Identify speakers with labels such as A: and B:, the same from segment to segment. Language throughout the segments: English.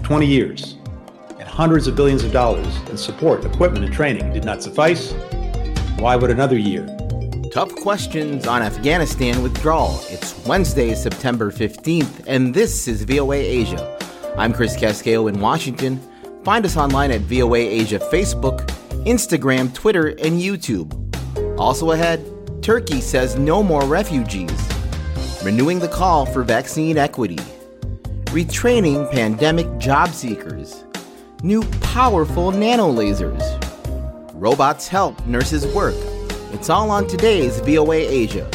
A: 20 years and hundreds of billions of dollars in support, equipment, and training did not suffice, why would another year?
B: Tough questions on Afghanistan withdrawal. It's Wednesday, September 15th, and this is VOA Asia. I'm Chris Casquejo in Washington. Find us online at VOA Asia Facebook, Instagram, Twitter, and YouTube. Also ahead, Turkey says no more refugees. Renewing the call for vaccine equity. Retraining pandemic job seekers. New powerful nanolasers. Robots help nurses work. It's all on today's VOA Asia.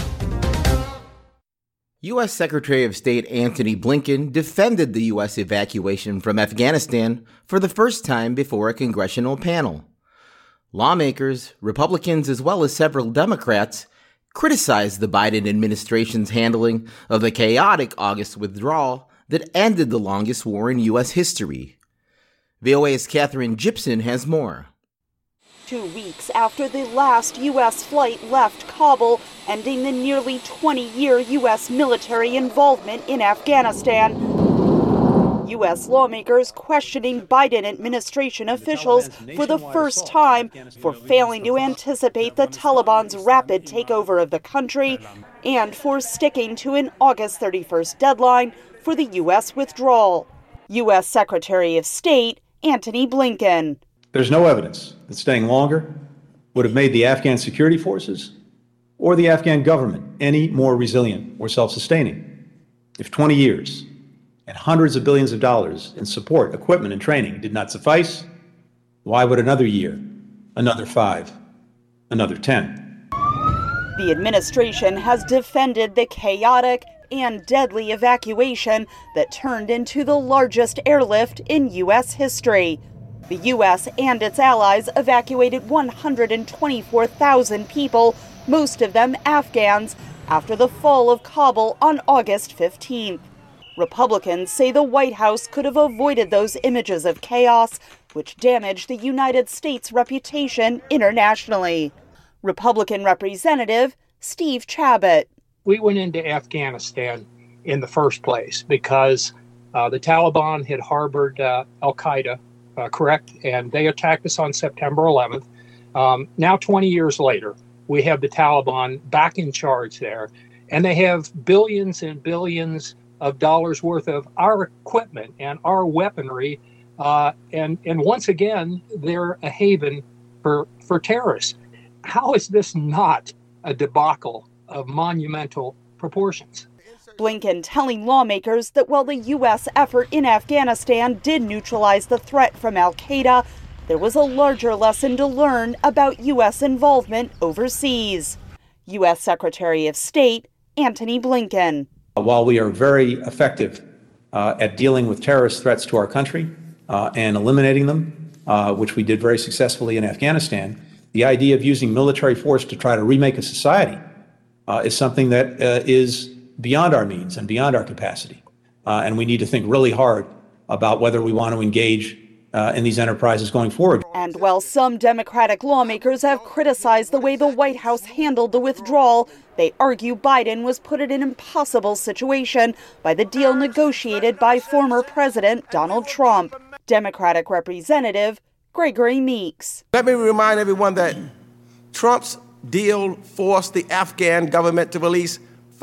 B: U.S. Secretary of State Antony Blinken defended the U.S. evacuation from Afghanistan for the first time before a congressional panel. Lawmakers, Republicans, as well as several Democrats, criticized the Biden administration's handling of the chaotic August withdrawal that ended the longest war in U.S. history. VOA's Katherine Gibson has more.
C: 2 weeks after the last U.S. flight left Kabul, ending the nearly 20-year U.S. military involvement in Afghanistan, U.S. lawmakers questioning Biden administration officials for the first time for failing to anticipate the Taliban's rapid takeover of the country and for sticking to an August 31st deadline for the U.S. withdrawal. U.S. Secretary of State Antony Blinken.
A: There's no evidence that staying longer would have made the Afghan security forces or the Afghan government any more resilient or self-sustaining. If 20 years and hundreds of billions of dollars in support, equipment, and training did not suffice, why would another year, another 5, another 10?
C: The administration has defended the chaotic and deadly evacuation that turned into the largest airlift in U.S. history. The U.S. and its allies evacuated 124,000 people, most of them Afghans, after the fall of Kabul on August 15th. Republicans say the White House could have avoided those images of chaos, which damaged the United States' reputation internationally. Republican Representative Steve Chabot.
D: We went into Afghanistan in the first place because the Taliban had harbored al-Qaeda, correct? And they attacked us on September 11th. Now, 20 years later, we have the Taliban back in charge there, and they have billions and billions of dollars worth of our equipment and our weaponry. And once again, they're a haven for terrorists. How is this not a debacle of monumental proportions?
C: Blinken telling lawmakers that while the U.S. effort in Afghanistan did neutralize the threat from al-Qaeda, there was a larger lesson to learn about U.S. involvement overseas. U.S. Secretary of State Antony Blinken.
A: While we are very effective at dealing with terrorist threats to our country and eliminating them, which we did very successfully in Afghanistan, the idea of using military force to try to remake a society is something that is beyond our means and beyond our capacity. And we need to think really hard about whether we want to engage in these enterprises going forward.
C: And while some Democratic lawmakers have criticized the way the White House handled the withdrawal, they argue Biden was put in an impossible situation by the deal negotiated by former President Donald Trump. Democratic Representative Gregory Meeks.
E: Let me remind everyone that Trump's deal forced the Afghan government to release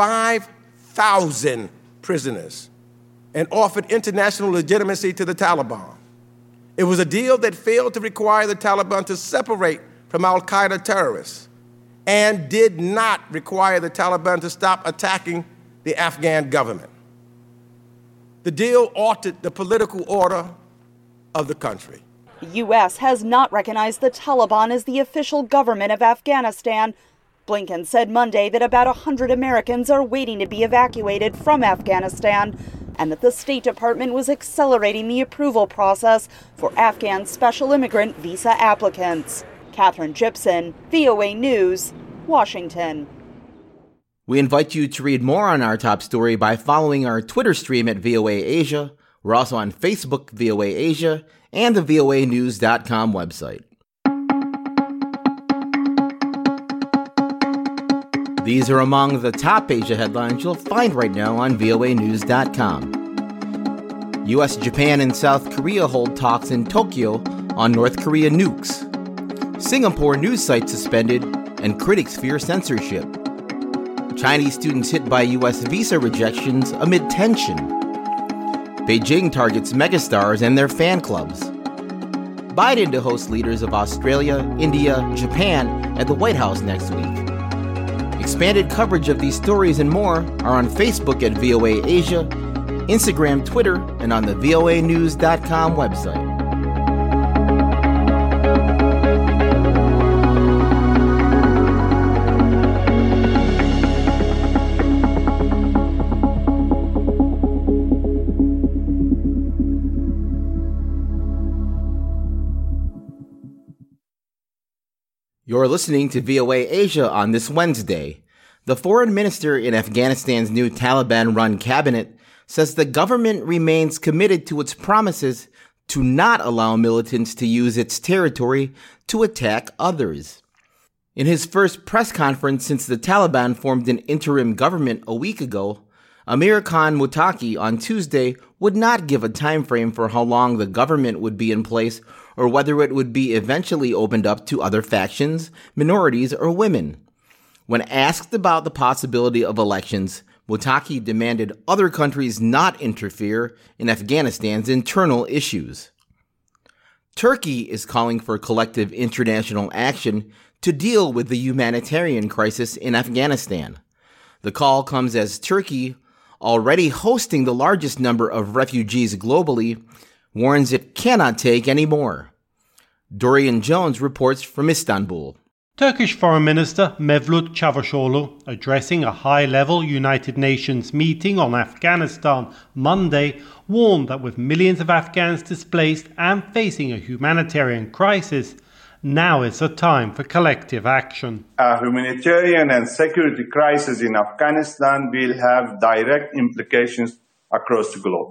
E: 5,000 prisoners and offered international legitimacy to the Taliban. It was a deal that failed to require the Taliban to separate from al-Qaeda terrorists and did not require the Taliban to stop attacking the Afghan government. The deal altered the political order of the country.
C: The U.S. has not recognized the Taliban as the official government of Afghanistan. Blinken said Monday that about 100 Americans are waiting to be evacuated from Afghanistan and that the State Department was accelerating the approval process for Afghan special immigrant visa applicants. Katherine Gibson, VOA News, Washington.
B: We invite you to read more on our top story by following our Twitter stream at VOA Asia. We're also on Facebook, VOA Asia, and the voanews.com website. These are among the top Asia headlines you'll find right now on voanews.com. U.S., Japan, and South Korea hold talks in Tokyo on North Korea nukes. Singapore news site suspended, and critics fear censorship. Chinese students hit by U.S. visa rejections amid tension. Beijing targets megastars and their fan clubs. Biden to host leaders of Australia, India, Japan at the White House next week. Expanded coverage of these stories and more are on Facebook at VOA Asia, Instagram, Twitter, and on the voanews.com website. You're listening to VOA Asia on this Wednesday. The foreign minister in Afghanistan's new Taliban-run cabinet says the government remains committed to its promises to not allow militants to use its territory to attack others. In his first press conference since the Taliban formed an interim government a week ago, Amir Khan Muttaqi on Tuesday would not give a time frame for how long the government would be in place or whether it would be eventually opened up to other factions, minorities, or women. When asked about the possibility of elections, Muttaqi demanded other countries not interfere in Afghanistan's internal issues. Turkey is calling for collective international action to deal with the humanitarian crisis in Afghanistan. The call comes as Turkey, already hosting the largest number of refugees globally, warns it cannot take any more. Dorian Jones reports from Istanbul.
F: Turkish Foreign Minister Mevlut Çavuşoğlu, addressing a high-level United Nations meeting on Afghanistan Monday, warned that with millions of Afghans displaced and facing a humanitarian crisis, now is the time for collective action.
G: A humanitarian and security crisis in Afghanistan will have direct implications across the globe.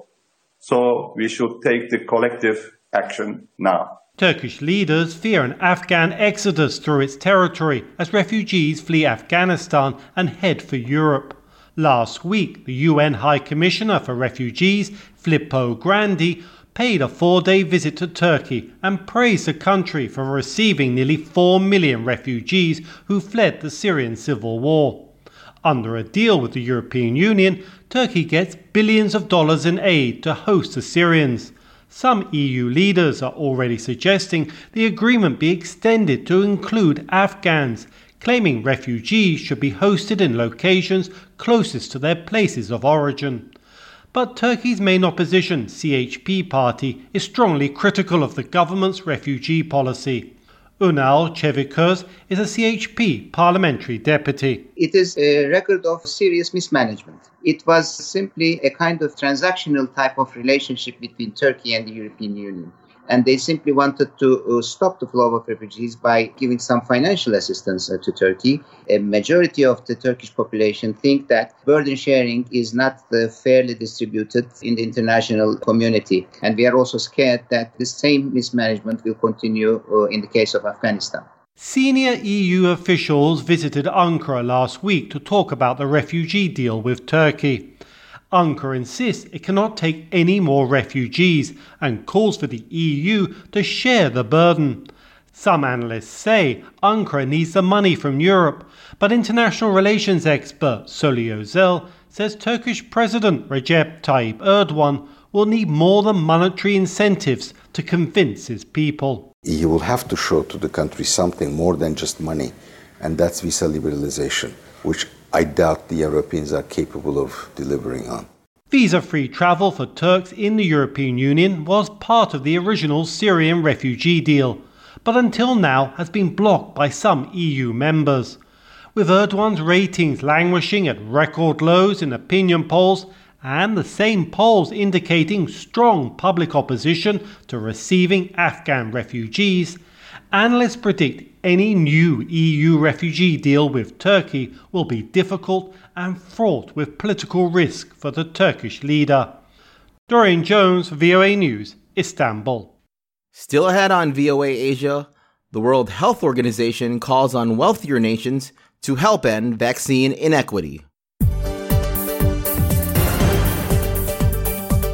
G: So we should take the collective action now.
F: Turkish leaders fear an Afghan exodus through its territory as refugees flee Afghanistan and head for Europe. Last week, the UN High Commissioner for Refugees, Filippo Grandi, paid a 4-day visit to Turkey and praised the country for receiving nearly 4 million refugees who fled the Syrian civil war. Under a deal with the European Union, Turkey gets billions of dollars in aid to host the Syrians. Some EU leaders are already suggesting the agreement be extended to include Afghans, claiming refugees should be hosted in locations closest to their places of origin. But Turkey's main opposition, CHP party, is strongly critical of the government's refugee policy. Ünal Çeviköz is a CHP parliamentary deputy.
H: It is a record of serious mismanagement. It was simply a kind of transactional type of relationship between Turkey and the European Union. And they simply wanted to stop the flow of refugees by giving some financial assistance to Turkey. A majority of the Turkish population think that burden sharing is not fairly distributed in the international community. And we are also scared that the same mismanagement will continue in the case of Afghanistan.
F: Senior EU officials visited Ankara last week to talk about the refugee deal with Turkey. Ankara insists it cannot take any more refugees and calls for the EU to share the burden. Some analysts say Ankara needs the money from Europe, but international relations expert Soli Özel says Turkish President Recep Tayyip Erdogan will need more than monetary incentives to convince his people.
I: You will have to show to the country something more than just money, and that's visa liberalization, which I doubt the Europeans are capable of delivering on.
F: Visa-free travel for Turks in the European Union was part of the original Syrian refugee deal, but until now has been blocked by some EU members. With Erdogan's ratings languishing at record lows in opinion polls, and the same polls indicating strong public opposition to receiving Afghan refugees, analysts predict any new EU refugee deal with Turkey will be difficult and fraught with political risk for the Turkish leader. Dorian Jones, VOA News, Istanbul.
B: Still ahead on VOA Asia, the World Health Organization calls on wealthier nations to help end vaccine inequity.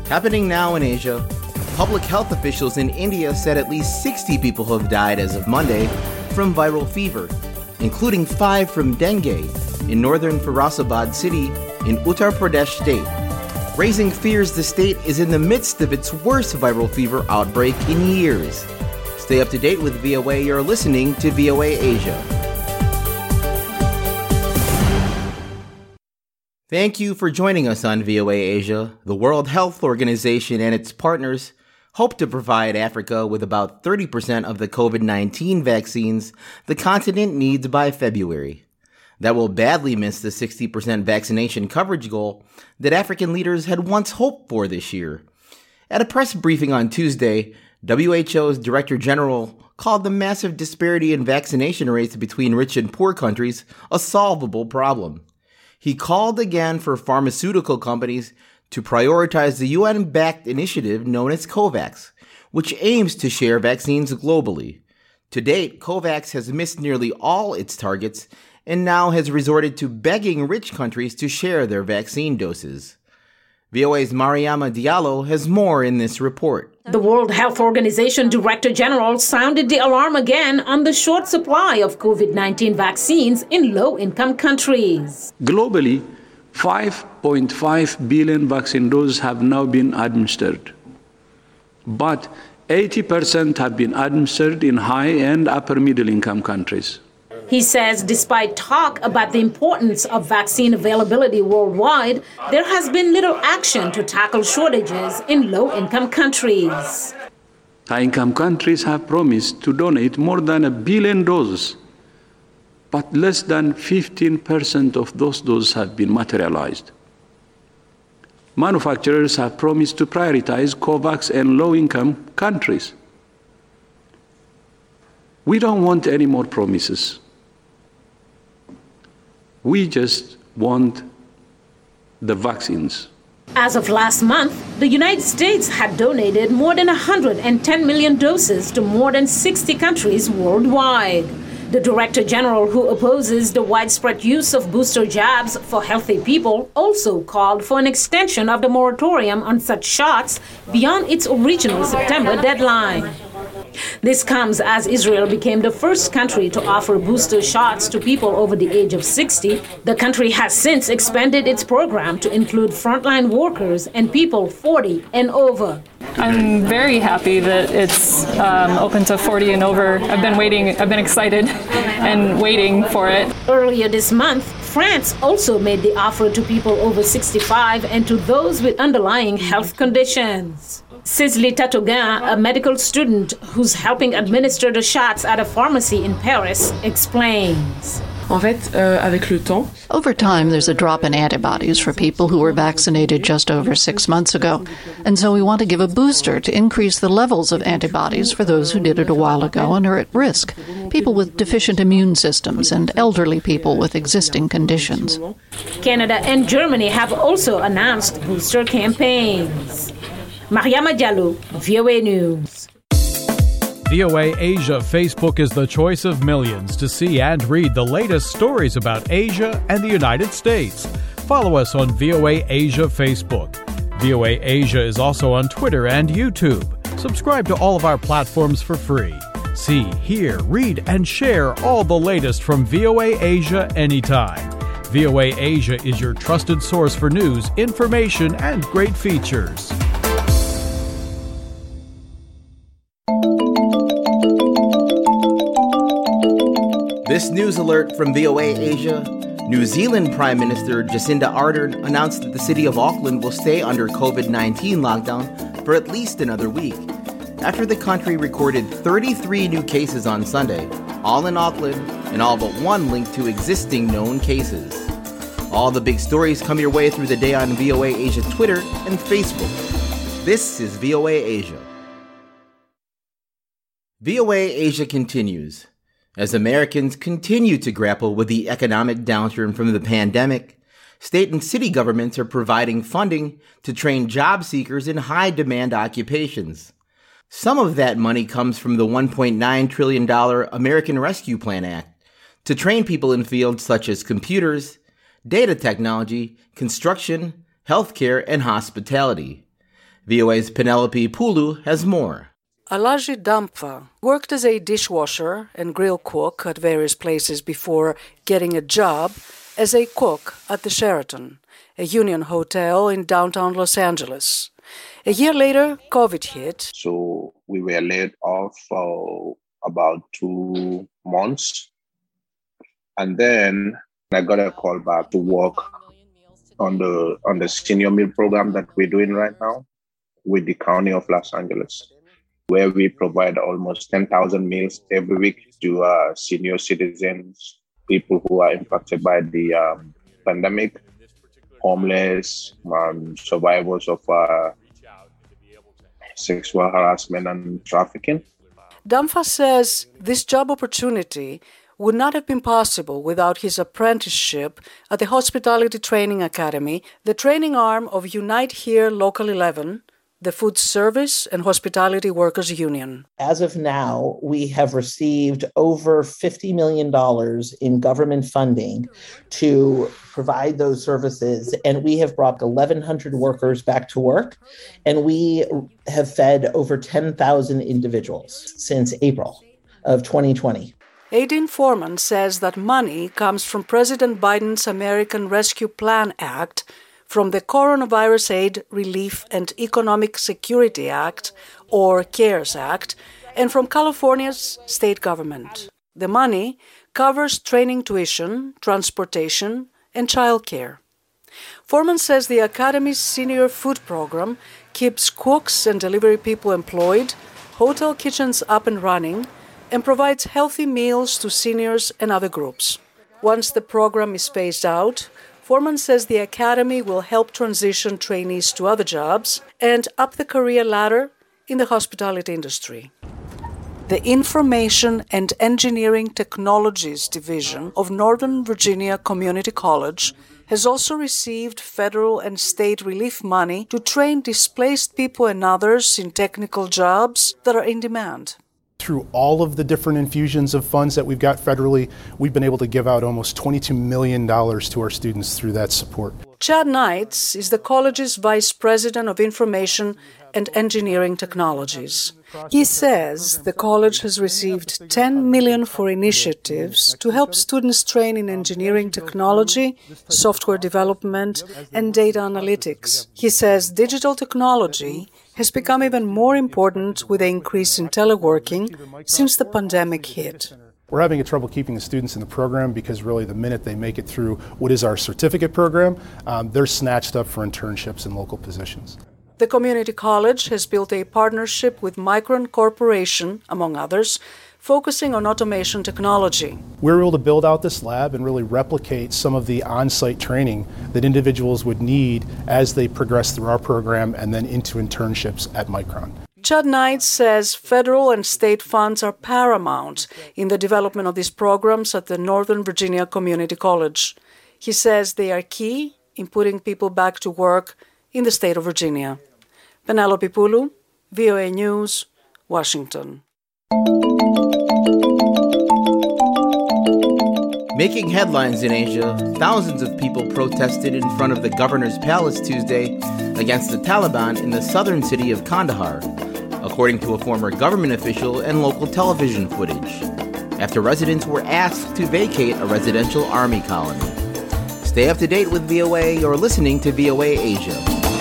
B: Happening now in Asia, public health officials in India said at least 60 people have died as of Monday from viral fever, including 5 from dengue in northern Firozabad city in Uttar Pradesh state, raising fears the state is in the midst of its worst viral fever outbreak in years. Stay up to date with VOA. You're listening to VOA Asia. Thank you for joining us on VOA Asia. The World Health Organization and its partners hope to provide Africa with about 30% of the COVID-19 vaccines the continent needs by February. That will badly miss the 60% vaccination coverage goal that African leaders had once hoped for this year. At a press briefing on Tuesday, WHO's Director General called the massive disparity in vaccination rates between rich and poor countries a solvable problem. He called again for pharmaceutical companies to prioritize the UN-backed initiative known as COVAX, which aims to share vaccines globally. To date, COVAX has missed nearly all its targets and now has resorted to begging rich countries to share their vaccine doses. VOA's Mariama Diallo has more in this report.
J: The World Health Organization Director General sounded the alarm again on the short supply of COVID-19 vaccines in low-income countries.
K: Globally, 5.5 billion vaccine doses have now been administered, but 80% have been administered in high and upper middle-income countries.
J: He says despite talk about the importance of vaccine availability worldwide, there has been little action to tackle shortages in low-income countries.
K: High-income countries have promised to donate more than 1 billion doses, but less than 15% of those doses have been materialized. Manufacturers have promised to prioritize COVAX and low-income countries. We don't want any more promises. We just want the vaccines.
J: As of last month, the United States had donated more than 110 million doses to more than 60 countries worldwide. The Director General, who opposes the widespread use of booster jabs for healthy people, also called for an extension of the moratorium on such shots beyond its original September deadline. This comes as Israel became the first country to offer booster shots to people over the age of 60. The country has since expanded its program to include frontline workers and people 40 and over.
L: I'm very happy that it's open to 40 and over. I've been excited and waiting for it.
J: Earlier this month, France also made the offer to people over 65 and to those with underlying health conditions. Cicely Tatoguin, a medical student who's helping administer the shots at a pharmacy in Paris, explains.
M: Over time, there's a drop in antibodies for people who were vaccinated just over 6 months ago. And so we want to give a booster to increase the levels of antibodies for those who did it a while ago and are at risk, people with deficient immune systems and elderly people with existing conditions.
J: Canada and Germany have also announced booster campaigns. Mariama Diallo, VOA News.
N: VOA Asia Facebook is the choice of millions to see and read the latest stories about Asia and the United States. Follow us on VOA Asia Facebook. VOA Asia is also on Twitter and YouTube. Subscribe to all of our platforms for free. See, hear, read, and share all the latest from VOA Asia anytime. VOA Asia is your trusted source for news, information, and great features.
B: This news alert from VOA Asia. New Zealand Prime Minister Jacinda Ardern announced that the city of Auckland will stay under COVID-19 lockdown for at least another week, after the country recorded 33 new cases on Sunday, all in Auckland and all but one linked to existing known cases. All the big stories come your way through the day on VOA Asia Twitter and Facebook. This is VOA Asia. VOA Asia continues. As Americans continue to grapple with the economic downturn from the pandemic, state and city governments are providing funding to train job seekers in high-demand occupations. Some of that money comes from the $1.9 trillion American Rescue Plan Act to train people in fields such as computers, data technology, construction, healthcare, and hospitality. VOA's Penelope Pulu has more.
O: Alaji Dampfa worked as a dishwasher and grill cook at various places before getting a job as a cook at the Sheraton, a Union hotel in downtown Los Angeles. A year later, COVID hit.
P: So we were laid off for about 2 months. And then I got a call back to work on the senior meal program that we're doing right now with the County of Los Angeles, where we provide almost 10,000 meals every week to senior citizens, people who are impacted by the pandemic, homeless, survivors of sexual harassment and trafficking.
O: Dampfa says this job opportunity would not have been possible without his apprenticeship at the Hospitality Training Academy, the training arm of Unite Here Local 11, the Food Service and Hospitality Workers Union.
Q: As of now, we have received over $50 million in government funding to provide those services, and we have brought 1,100 workers back to work, and we have fed over 10,000 individuals since April of 2020.
O: Aideen Foreman says that money comes from President Biden's American Rescue Plan Act, from the Coronavirus Aid, Relief, and Economic Security Act, or CARES Act, and from California's state government. The money covers training tuition, transportation, and childcare. Foreman says the Academy's senior food program keeps cooks and delivery people employed, hotel kitchens up and running, and provides healthy meals to seniors and other groups. Once the program is phased out, Foreman says the Academy will help transition trainees to other jobs and up the career ladder in the hospitality industry. The Information and Engineering Technologies Division of Northern Virginia Community College has also received federal and state relief money to train displaced people and others in technical jobs that are in demand.
R: Through all of the different infusions of funds that we've got federally, we've been able to give out almost $22 million to our students through that support.
O: Chad Knights is the college's Vice President of Information and Engineering Technologies. He says the college has received $10 million for initiatives to help students train in engineering technology, software development, and data analytics. He says digital technology has become even more important with the increase in teleworking since the pandemic hit.
R: We're having trouble keeping the students in the program because really the minute they make it through what is our certificate program, they're snatched up for internships in local positions.
O: The community college has built a partnership with Micron Corporation, among others, focusing on automation technology.
R: We're able to build out this lab and really replicate some of the on-site training that individuals would need as they progress through our program and then into internships at Micron.
O: Chad Knights says federal and state funds are paramount in the development of these programs at the Northern Virginia Community College. He says they are key in putting people back to work in the state of Virginia. Penelope Pulu, VOA News, Washington.
B: Making headlines in Asia, thousands of people protested in front of the governor's palace Tuesday against the Taliban in the southern city of Kandahar, according to a former government official and local television footage, after residents were asked to vacate a residential army colony. Stay up to date with VOA. You're listening to VOA Asia.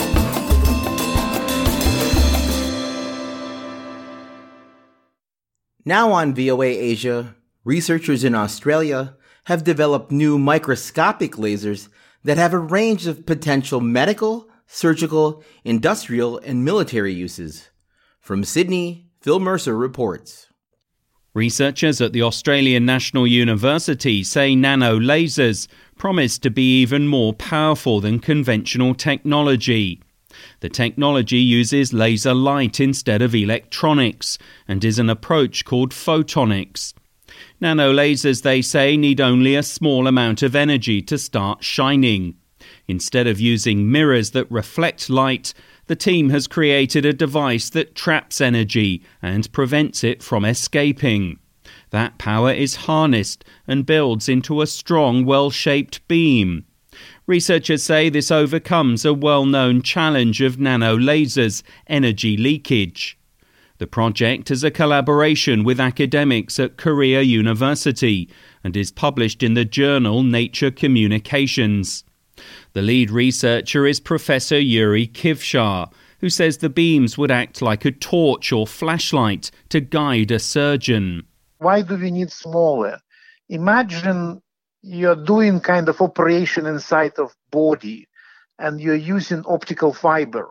B: Now on VOA Asia, researchers in Australia have developed new microscopic lasers that have a range of potential medical, surgical, industrial, and military uses. From Sydney, Phil Mercer reports.
S: Researchers at the Australian National University say nano lasers promise to be even more powerful than conventional technology. The technology uses laser light instead of electronics and is an approach called photonics. Nanolasers, they say, need only a small amount of energy to start shining. Instead of using mirrors that reflect light, the team has created a device that traps energy and prevents it from escaping. That power is harnessed and builds into a strong, well-shaped beam. Researchers say this overcomes a well-known challenge of nanolasers, energy leakage. The project is a collaboration with academics at Korea University and is published in the journal Nature Communications. The lead researcher is Professor Yuri Kivshar, who says the beams would act like a torch or flashlight to guide a surgeon.
T: Why do we need smaller? Imagine you're doing kind of operation inside of body and you're using optical fiber.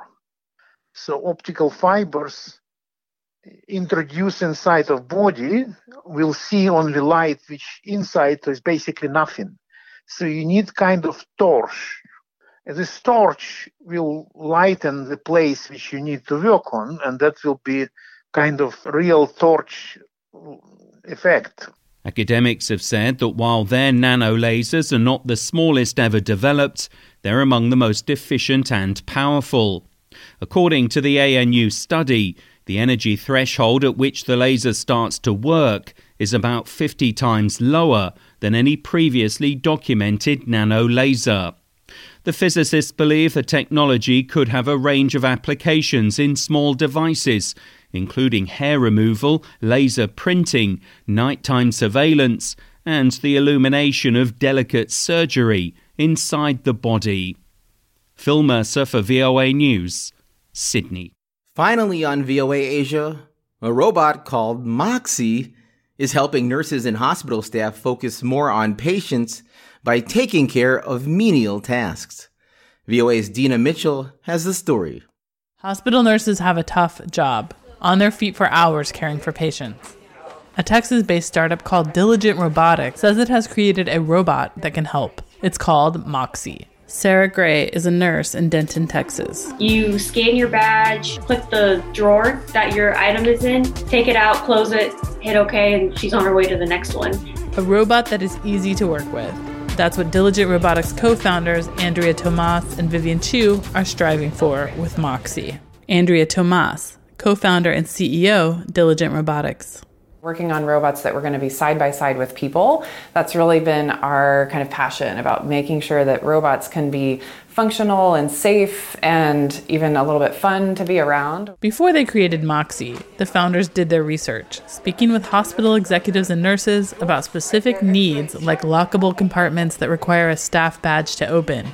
T: So optical fibers introduced inside of body will see only light, which inside is basically nothing. So you need kind of torch. And this torch will lighten the place which you need to work on, and that will be kind of real torch effect.
S: Academics have said that while their nanolasers are not the smallest ever developed, they're among the most efficient and powerful. According to the ANU study, the energy threshold at which the laser starts to work is about 50 times lower than any previously documented nanolaser. The physicists believe the technology could have a range of applications in small devices, including hair removal, laser printing, nighttime surveillance, and the illumination of delicate surgery inside the body. Phil Mercer for VOA News, Sydney.
B: Finally on VOA Asia, a robot called Moxie is helping nurses and hospital staff focus more on patients by taking care of menial tasks. VOA's Dina Mitchell has the story.
U: Hospital nurses have a tough job, on their feet for hours caring for patients. A Texas-based startup called Diligent Robotics says it has created a robot that can help. It's called Moxie. Sarah Gray is a nurse in Denton, Texas.
V: You scan your badge, click the drawer that your item is in, take it out, close it, hit OK, and she's on her way to the next one.
U: A robot that is easy to work with. That's what Diligent Robotics co-founders Andrea Tomas and Vivian Chu are striving for with Moxie. Andrea Tomas, co-founder and CEO, Diligent Robotics.
W: Working on robots that were going to be side by side with people. That's really been our kind of passion, about making sure that robots can be functional and safe and even a little bit fun to be around.
U: Before they created Moxie, the founders did their research, speaking with hospital executives and nurses about specific needs like lockable compartments that require a staff badge to open.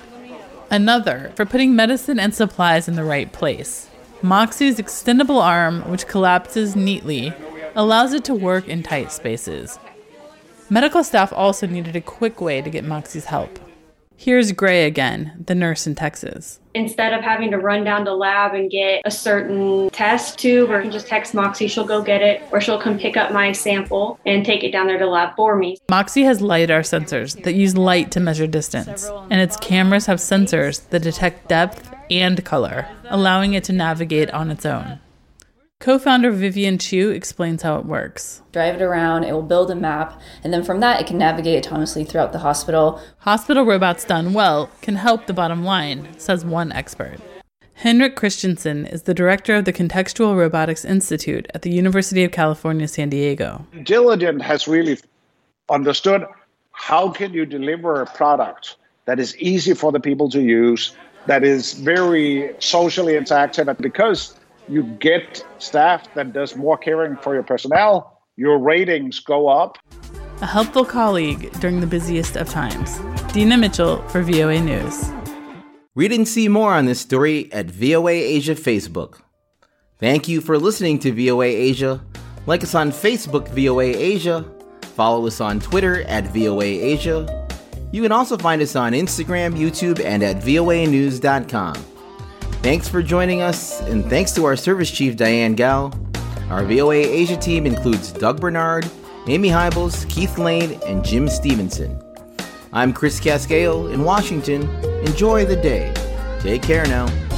U: Another for putting medicine and supplies in the right place. Moxie's extendable arm, which collapses neatly, allows it to work in tight spaces. Medical staff also needed a quick way to get Moxie's help. Here's Gray again, the nurse in Texas.
V: Instead of having to run down to lab and get a certain test tube, or just text Moxie, she'll go get it, or she'll come pick up my sample and take it down there to lab for me.
U: Moxie has LiDAR sensors that use light to measure distance, and its cameras have sensors that detect depth and color, allowing it to navigate on its own. Co-founder Vivian Chu explains how it works.
X: Drive it around, it will build a map, and then from that it can navigate autonomously throughout the hospital.
U: Hospital robots done well can help the bottom line, says one expert. Henrik Christensen is the director of the Contextual Robotics Institute at the University of California, San Diego.
Y: Diligent has really understood how can you deliver a product that is easy for the people to use, that is very socially interactive, and because you get staff that does more caring for your personnel, your ratings go up.
U: A helpful colleague during the busiest of times. Dina Mitchell for VOA News.
B: Read and see more on this story at VOA Asia Facebook. Thank you for listening to VOA Asia. Like us on Facebook, VOA Asia. Follow us on Twitter at VOA Asia. You can also find us on Instagram, YouTube, and at voanews.com. Thanks for joining us, and thanks to our service chief, Diane Gao. Our VOA Asia team includes Doug Bernard, Amy Hybels, Keith Lane, and Jim Stevenson. I'm Chris Cascale in Washington. Enjoy the day. Take care now.